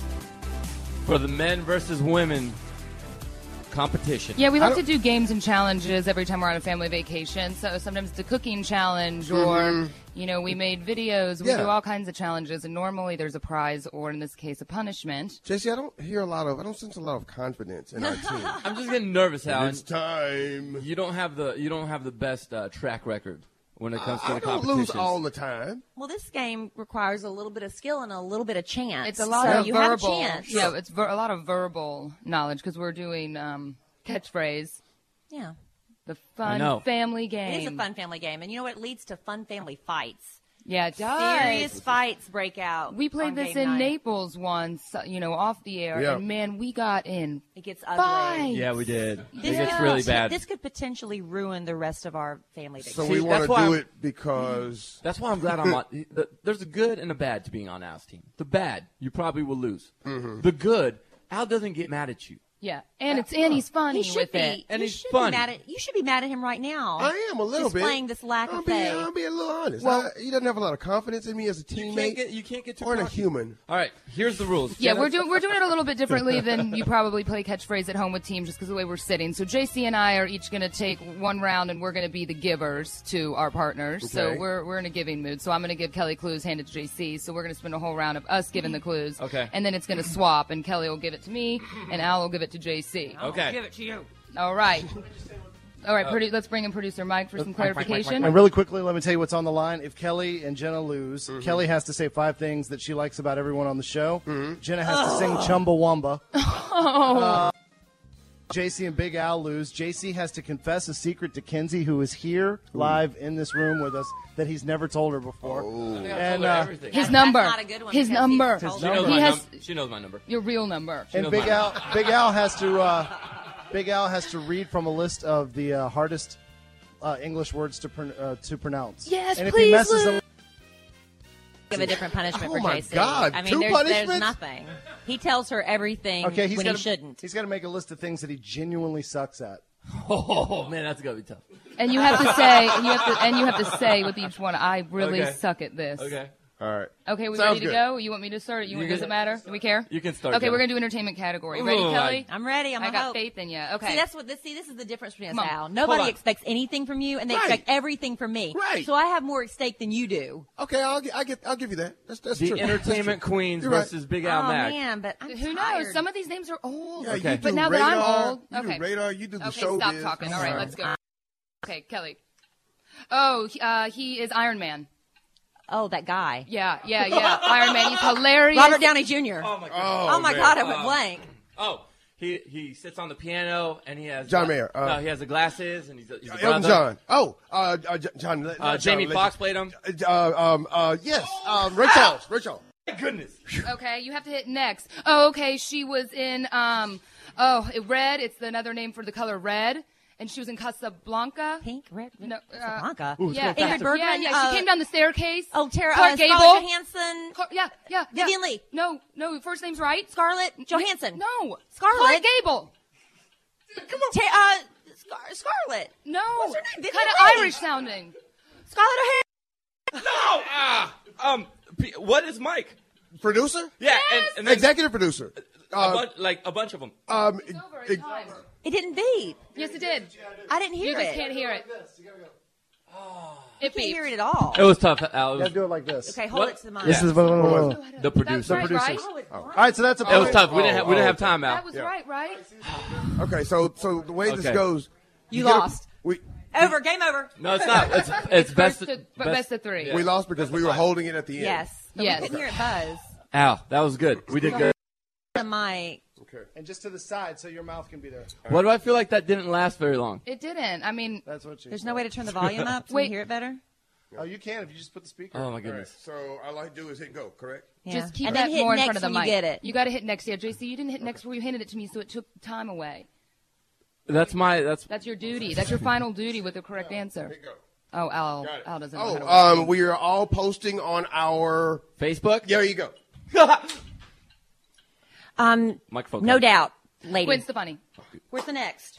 for the men versus women competition. Yeah, we I like to don't- do games and challenges every time we're on a family vacation. So sometimes it's a cooking challenge, or Mhm. you know, we made videos. We Yeah. do all kinds of challenges, and normally there's a prize, or in this case, a punishment. J C, I don't hear a lot of, I don't sense a lot of confidence in our team. I'm just getting nervous, Alan. It's time. You don't have the you don't have the best uh, track record when it comes to I the don't competition. lose all the time. Well, this game requires a little bit of skill and a little bit of chance. It's a lot so of you verbal. have a chance. Yeah, it's ver- a lot of verbal knowledge because we're doing um, catchphrase. Yeah. The I know. fun family game. It is a fun family game, and you know what? It leads to fun family fights. Yeah, it does. Serious fights break out. We played on this game in night. Naples once, uh, you know, off the air, Yeah. and man, we got in It gets ugly. fights. Yeah, we did. This It gets could- really bad. This could potentially ruin the rest of our family So vacation. we See, want that's to why do I'm- it because That's why I'm glad I'm on. the- There's a good and a bad to being on Al's team. The bad, you probably will lose. Mm-hmm. The good, Al doesn't get mad at you. Yeah, and it's and he's funny He should with be. it. And you he's should funny. Be mad at, you should be mad at him right now. I am a little bit. Displaying this lack I'll of be, faith. I'll be a little honest. Well- I, he doesn't have a lot of confidence in me as a You teammate can't get you can't get too or in a cocky. human. All right, here's the rules. Yeah, Jenna- we're doing we're doing it a little bit differently than you probably play catchphrase at home with teams, just because of the way we're sitting. So J C and I are each going to take one round, and we're going to be the givers to our partners. So Okay. we're we're in a giving mood. So I'm going to give Kelly clues, hand it to J C. So we're going to spend a whole round of us giving the clues. Okay. And then it's going to swap, and Kelly will give it to me, and Al will give it to J C. Okay. Give it to you. All right. All right, produ- let's bring in producer Mike for some clarification. And really quickly, let me tell you what's on the line. If Kelly and Jenna lose, Mm-hmm. Kelly has to say five things that she likes about everyone on the show. Jenna has to sing Chumbawamba. Uh, J C and Big Al lose. J C has to confess a secret to Kenzie, who is here live in this room with us, that he's never told her before. I And told her uh, everything. His That's number. not a good one His because number. he's told She her. knows, He my has- num- she knows my number. Your real number. and knows Big mine. Al, Big Al has to uh, Big Al has to read from a list of the uh, hardest uh, English words to pron- uh, to pronounce. Yes, and if please, he messes Lou. up, Give a different punishment Oh for my J C. God, I mean, two there's, there's punishments? nothing. He tells her everything okay, he's when gotta, he shouldn't. He's got to make a list of things that he genuinely sucks at. Oh man, that's gonna be tough. And you have to say, and you have to, and you have to say with each one, I really Okay. suck at this. Okay. All right. Okay, we Sounds ready to good. go? You want me to start? You, You does can- it matter? Do we care? You can start. Okay, Jenna. we're gonna do entertainment category. Ready, Ooh, Kelly? I'm ready. I'm I a got hope. faith in you. Okay. See, that's what this. See, this is the difference between us, Come on. Al. Nobody on. expects anything from you, and they Right. expect everything from me. Right. So I have more at stake than you do. Okay, I'll get, I get, I'll give you that. That's that's The true. entertainment That's true. queens You're right. versus Big Al oh Mac. man, but I'm Who tired. knows? Some of these names are old. Yeah, Okay. you do But now radar, that I'm old, you okay. do radar, you do the Okay, showbiz. stop talking. All right, let's go. Okay, Kelly. Oh, he- uh, he is Iron Man. Oh, that guy. Yeah, yeah, yeah. Iron Man. He's hilarious. Robert Downey Junior Oh my god. Oh, Oh my man. God, I went Uh, blank. Oh, he he sits on the piano and he has John uh, Mayer, uh, no, he has the glasses and he's a, he's a Elton brother. John. Oh, uh, uh, J- John. not Uh, John Jamie Legend. Foxx played him. Uh, um, uh, yes. Um, Ray Charles. Ray Charles. My goodness. Okay, you have to hit next. Oh, okay. She was in um. Oh, red. It's another name for the color red. And she was in Casablanca. Pink, red, No, uh, Casablanca. Yeah, Ingrid yeah, Bergman. yeah, yeah. uh, She came down the staircase. Oh, Tara Clark uh, Gable. Scarlett Johansson. Car- yeah, yeah, yeah. Vivian Lee. No, no. First name's right. Scarlett Johansson. No, Scarlett. Clark Gable. Come on. Ta- uh, Scar- Scarlett. No, What's her name? Vivian kind of Lee. Irish sounding. Scarlett O'Hara. No. Ah. Um. P- What is Mike? Producer. Yeah. And, and then Executive producer. a Uh, bunch, like a bunch of them. um, It's over. it- It's time. It didn't beep. Yes, it did. I didn't hear You just it. can't hear it. I can't hear it at all. It was tough, Al. It You was, gotta do it like this. Okay, hold What? it to the mic. This is the the producer. Right, right? All right, so that's a It was point. tough. We didn't have, we didn't Oh, have okay. time, Al. That was right, right? Okay, so so the way this Okay. goes, You get a- lost. we Over. Game over. No, it's not. It's, it's best. Best, of, best of three. we lost because we were holding it at the end. Yes. But Yes. We couldn't hear it buzz. Al, that was good. We did good. The mic. Okay. And just to the side so your mouth can be there. Why do I feel like that didn't last very long? It didn't. I mean, That's what you There's no way to turn the volume up so we Wait. hear it better. Oh, you can if you just put the speaker. Oh my All right, goodness. so all I do is hit go, correct? Yeah. just keep and that then hit more in next front of the when mic. you get it. You got to hit next. Yeah, J C, you didn't hit next where you handed it to me, so it took time away. That's my. That's That's your duty. That's your final duty with the correct answer. Hit go. Oh, Al, Got it. Al doesn't know Oh, how to um, we are all posting on our. Facebook. There you go. Um, Microphone. no doubt, lady. Gwen Stefani. Where's the next?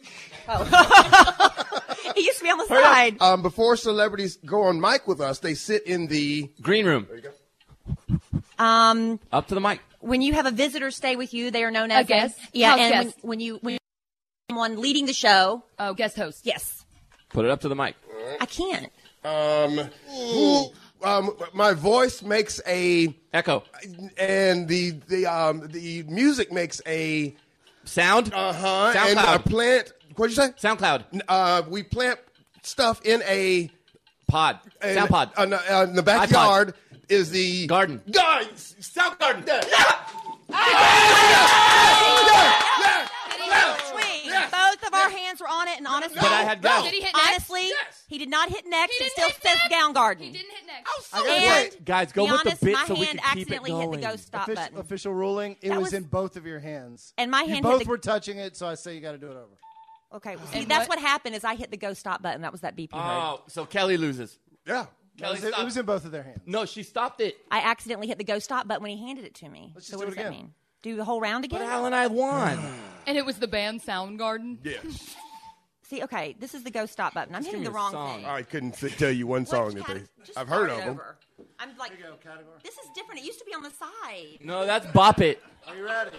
Oh. It used to be on the side. Um, before celebrities go on mic with us, they sit in the Green room. There you go. Um, Up to the mic. when you have a visitor stay with you, they are known as A guest. Yeah, House and when, guest. when you when you someone leading the show, Oh, guest host. yes, Put it up to the mic. I can't. Um, who, um, my voice makes a Echo. and the the um the music makes a Sound. uh huh and SoundCloud. I plant. What'd you say? SoundCloud. Uh, we plant stuff in a Pod. in, Sound pod. uh, uh, in the backyard is the Garden. Garden. Sound garden. Yeah. Swing. Both of our hands were on it, and honestly, But I had go. Did he hit next? honestly, he did not hit next. He It didn't still hit says next. down garden. He didn't hit next. And Guys, go be with honest, the bit my so we hand can keep it accidentally going. hit the go stop Official, button. official ruling. It That was, was- in both of your hands. And my you hand both hit the- were touching it, so I say you got to do it over. Okay, well, see, And that's what- what happened. Is I hit the go stop button. That was that beep you heard. Oh, so Kelly loses. Yeah. It was, it was in both of their hands. No, she stopped it. I accidentally hit the go stop button when he handed it to me. Let's so just what do does it that again. mean? Do the whole round again? But Al and I won. And it was the band Soundgarden. Yes. See, okay, this is the go stop button. I'm hitting give the me a wrong song. thing. I couldn't th- tell you one song Which that cate- they. just I've heard start of it them. over. I'm like, this is different. It used to be on the side. No, that's Bop It. Are you ready?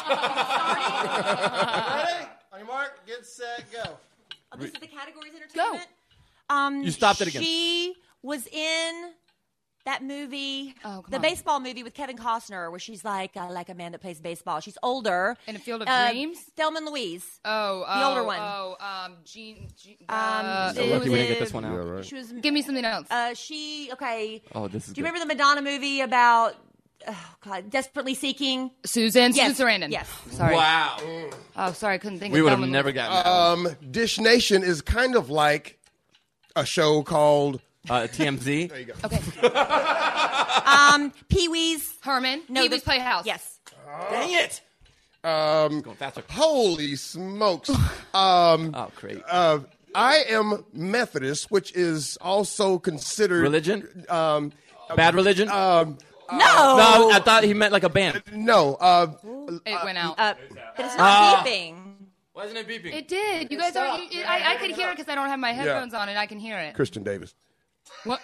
ready? On your mark, get set, go. Oh, this is the categories entertainment. Um, You stopped it again. She was in that movie, Oh, come the on. baseball movie with Kevin Costner, where she's like, I like a man that plays baseball. She's older. In a Field of Uh, Dreams? Thelma and Louise. Oh, oh, The older one. Oh, um, Jean. Jean Um, uh, So it lucky we didn't get was this one Yeah, out. right. She was. give me something else. Uh, she okay. Oh, this is Do you good. remember the Madonna movie about oh God, Desperately Seeking? Susan. Yes. Susan Sarandon. Yes. Sorry. Wow. Oh, sorry. I couldn't think We of would have Thelma never Louise. gotten that. Um, Dish Nation is kind of like a show called. Uh, T M Z. There you go. Okay. Um, Pee Wee's. Herman. No, Pee the- Wee's Playhouse. Yes. Dang it. Um, Going faster. holy smokes. um, Oh, great. uh, I am Methodist, which is also considered Religion? Um, Bad religion? um, No. no, I thought he meant like a band. no. Uh, It went out. Uh, but it's not Ah. beeping. Why isn't it beeping? It did. You guys don't. You, you, I, I could hear it because I don't have my headphones on, and I can hear it. Christian Davis. What?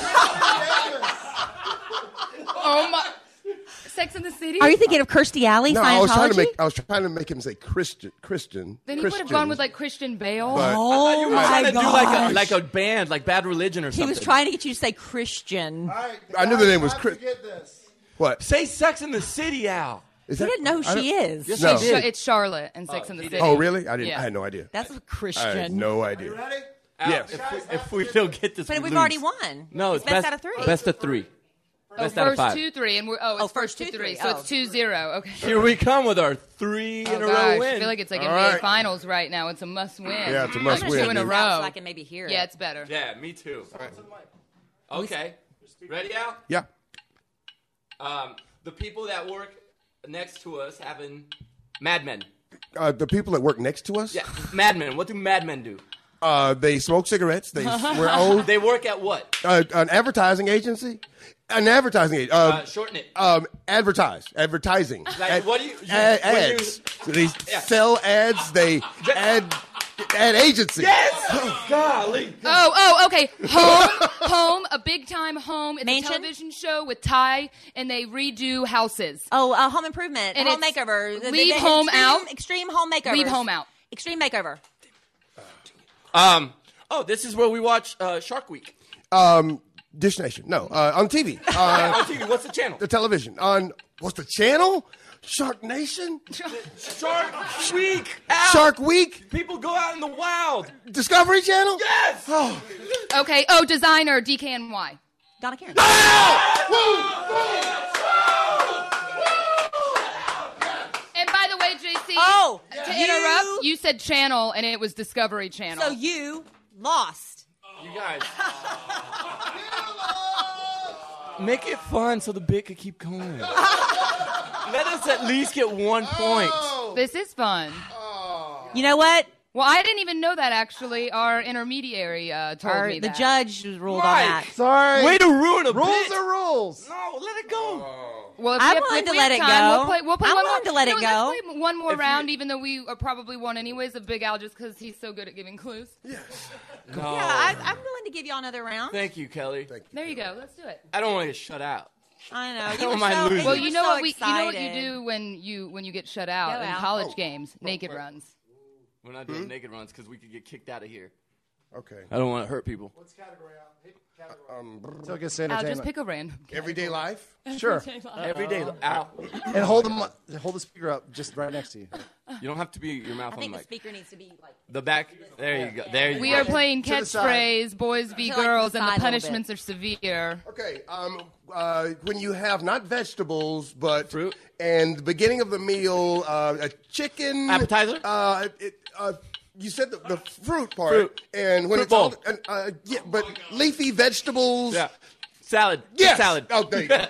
Oh my! Sex in the City. Are you thinking of Kirstie Alley? No, I was trying to Scientology? make. I was trying to make him say Christian. Christian. Then he would have Christian. gone with like Christian Bale. But- Oh You were my trying to god! do like a, like a band, like Bad Religion or He something. was trying to get you to say Christian. All right, I knew the guys, name was have Chris- to get this. What? Say Sex in the City, Al. Is He that- didn't know who I don't- she is. Yes, No. I It's, did. Char- it's Charlotte and Sex in the City. Oh, really? I didn't. Yeah. I had no idea. That's a I had Christian. no idea. Ready? Al, Yes. If we, if we don't get this, But we we've lose. already won. No, it's it's best, out of three. Best of three. Oh, Best out of first five. two, three, and we're oh, it's Oh, first first two, two, three, three. so Oh. it's two zero. Okay. Here we come with our three Oh, in a gosh, row win. I feel like it's like All N B A right. Finals right now. It's a must win. Yeah, it's a I'm must gonna win, Two in a dude. row. Out so I can maybe hear Yeah, it. it's better. Yeah, me too. Okay. Ready, Al? Yeah. Um, the people that work next to us having Mad Men. Uh, the people that work next to us. Yeah, Mad Men. What do Mad Men do? Uh, they smoke cigarettes. They wear old. They work at what? Uh, an advertising agency. An advertising agency. Uh, Uh, shorten it. um, advertise. Advertising. Like, Ad- what do you- you- ad- when you- ads. They Yeah. sell ads. They ad ad agency. Yes! Golly. Oh, oh, okay. Home, home, a big time home. It's Mansion? a television show with Ty, and they redo houses. Oh, uh, Home Improvement. And home it's Makeover. The- the- leave the home extreme, out. Extreme Home Makeover. Leave home out. Extreme Makeover. Um, Oh, this is where we watch uh, Shark Week. Um, Dish Nation. No, uh, on T V. Uh, on T V. What's the channel? The television. On what's the channel? Shark Nation? Shark Week. Al. Shark Week? People go out in the wild. Discovery Channel? Yes. Oh. Okay. Oh, designer D K N Y. Donna Karen. And by the way, J C, Oh, to you- interrupt, you said channel, and it was Discovery Channel. So you lost. You guys. Make it fun so the bit could keep going. Let us at least get one point. This is fun. You know what? Well, I didn't even know that, actually. Our intermediary uh, told Our- me the that. judge ruled on Mike. that. Sorry. Way to ruin a rules bit. are rules. No, let it go. Well, if I we have, wanted if to we let have it time, go. We'll play, we'll play I one wanted more, to let no, it go. Let's play one more If round, you- even though we are probably won anyways of Big Al just because he's so good at giving clues. No. Yeah, I, I'm willing to give you all another round. Thank you, Kelly. Thank you. There you go. Let's do it. I don't want to get shut out. I know. I You don't were mind so, losing. Well, you you were know so what we, you know what you excited. do when you when you get shut out Go in out. college Oh. games, naked runs. We're not doing naked runs because we could get kicked out of here. Okay. I don't want to hurt people. What's category out? Um, Still gets Al, entertainment. just pick a random. everyday life? Sure. Every day. Ow. And hold the hold the speaker up just right next to you. You don't have to be your mouth I on think the the mic. speaker needs to be like. The back. There you go. There you We go. are playing To the side. catchphrase, boys v To, like, girls, the and side the a little punishments are severe. Okay, um, uh, when you have not vegetables, but Fruit. and the beginning of the meal, uh, a chicken Appetizer? Uh, it, uh, you said the, the fruit part, Fruit. and when Fruit it's bowl. all, and, uh, yeah, but leafy vegetables. Yeah. Salad. Yes. Salad. Oh, there you go.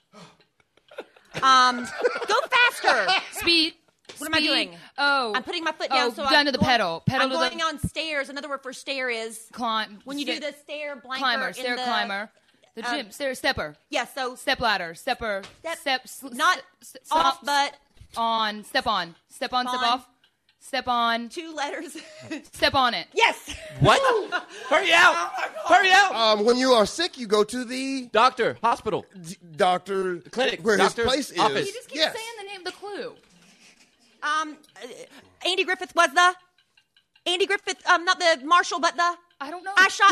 Um, go faster. Speed. What am I Speed. down? Oh. I'm putting my foot Oh, down. So down I'm to the going, pedal. Pedal I'm to going the on stairs. Another word for stair is climb. when you do sta- the stair blanker climber, in stair the, climber. The um, gym, stair stepper. Yeah, so Step ladder, stepper, Step- step, sl- not s- s- off, stop, but on, step on, step on, step On. off, step on, two letters. step on it. Yes. What? Hurry out. Hurry out. Um, when you are sick, you go to the Doctor. Hospital. d- doctor Clinic. where Doctor's his place is. office. You just keep yes. saying the name of the clue. Um, uh, Andy Griffith was the Andy Griffith. Um, not the Marshall, but the I don't know. I shot.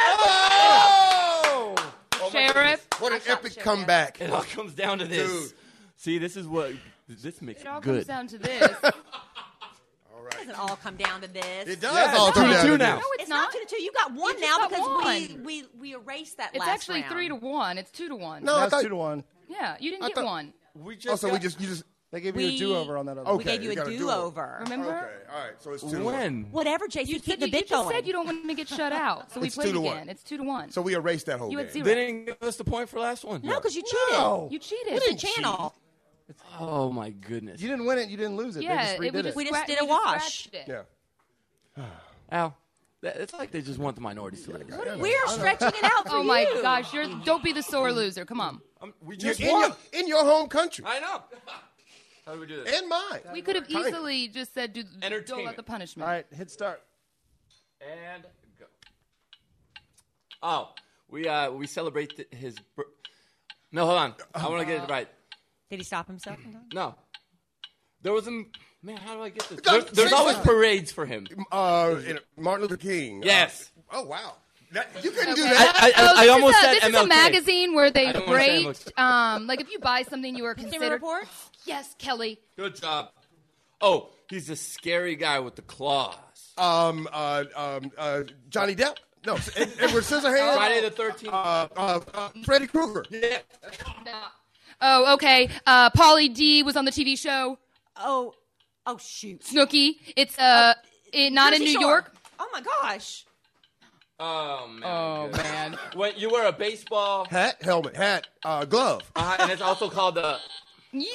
Oh! Oh, my Sheriff. goodness. What an I shot epic the sheriff, comeback. It all comes down to this. Dude. See, this is what this makes It all it good. comes down to this. It doesn't all come down to this. It does Yeah, all it's come two to down two to now. this. No, it's, It's not two to two. You got one You now just got because we, one. we we erased that It's last actually round. three to one. It's two to one. No, I That's thought, two to one. Yeah, you didn't I get thought- one. We just oh, so we got- just you just They gave you We- a do-over on that other Okay. We gave you you a got a do over. Remember? okay. All right, so it's two to one. when? Whatever, Jason. You keep said the you, bit you just going. said you don't want to get shut out, so we It's played two to again. one. It's two to one. So we erased that whole You game. had zero. They didn't give us the point for last one. No, because you cheated. No. You cheated. It's a channel. Oh my goodness. You didn't win it. You didn't lose it. Yeah, they just it- redid we it. just, We just scra- did a we wash. scratched it. Yeah. Al, that- it's like they just want the minorities to like. We're stretching it out for Oh my you. gosh, you're don't be the sore loser. Come on. Um, we You're just in won. your, in your home country I know. How do we do this? and mine. We could have Kinda. easily just said do don't Entertainment. let the punishment. All right, hit start. And go. Oh, we uh we celebrate th- his. Br- no, hold on. I want to get it right. Did he stop himself? No, there was a man. How do I get this? God, There's, there's say always something. parades for him. Uh, in Martin Luther King. Yes. Uh, oh wow. That, you couldn't do Okay. that. I, I, Oh, I this almost is a, said this M L K. is a magazine where they I don't wanna say M L rate, um, like if you buy something you are Consumer considered. Reports? Yes, Kelly. Good job. Oh, he's a scary guy with the claws. Um, uh, um, uh, Johnny Depp. No, Ed- Edward Scissorhands. Friday the thirteenth. Uh, uh, uh, Freddy Krueger. Yeah. Oh, okay. Uh, Pauly D was on the T V show Oh, oh shoot. Snooki. It's uh, it, not in Jersey New Shore. York. Oh my gosh. Oh man. Oh good. man. When you wear a baseball, Hat, helmet, hat, uh, glove. uh, and it's also called the Yeah.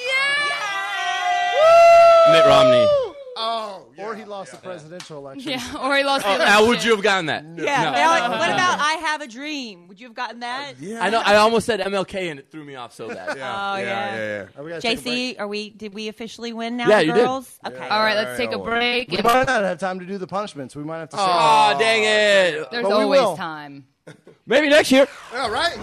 Mitt Romney. Oh, yeah. Or he lost the presidential election. Yeah. Or he lost the Oh, election. Al, would you have gotten that? Yeah. No. Alex, what about I Have a Dream? Would you have gotten that? Yeah. I know. I almost said M L K, and it threw me off so bad. Yeah, Oh, yeah, yeah. yeah, yeah. Oh, we gotta take a break. J C, are we? Did we officially win now, Yeah, the you did. girls? Okay. All right, let's All take a right, break. We And might not have time to do the punishments. We might have to say. Oh, dang it! there's But we always will. time. Maybe next year. All right.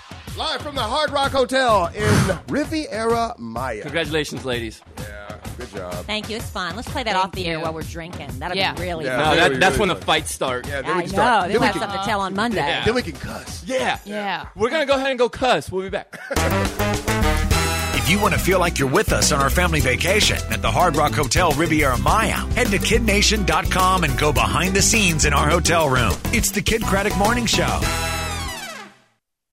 Live from the Hard Rock Hotel in Riviera Maya. Congratulations, ladies. Yeah, good job. Thank you. It's fun. Let's play that Thank off the air you. while we're drinking. That'll Yeah. be really Yeah. fun. No, really, that, that's really when the fun. fights start. Yeah, then I we can know. start. Then Then we'll we have can, something to tell on Monday. Yeah. then we can cuss. Yeah. Yeah. We're going to go ahead and go cuss. We'll be back. If you want to feel like you're with us on our family vacation at the Hard Rock Hotel Riviera Maya, head to kid nation dot com and go behind the scenes in our hotel room. It's the Kid Craddock Morning Show.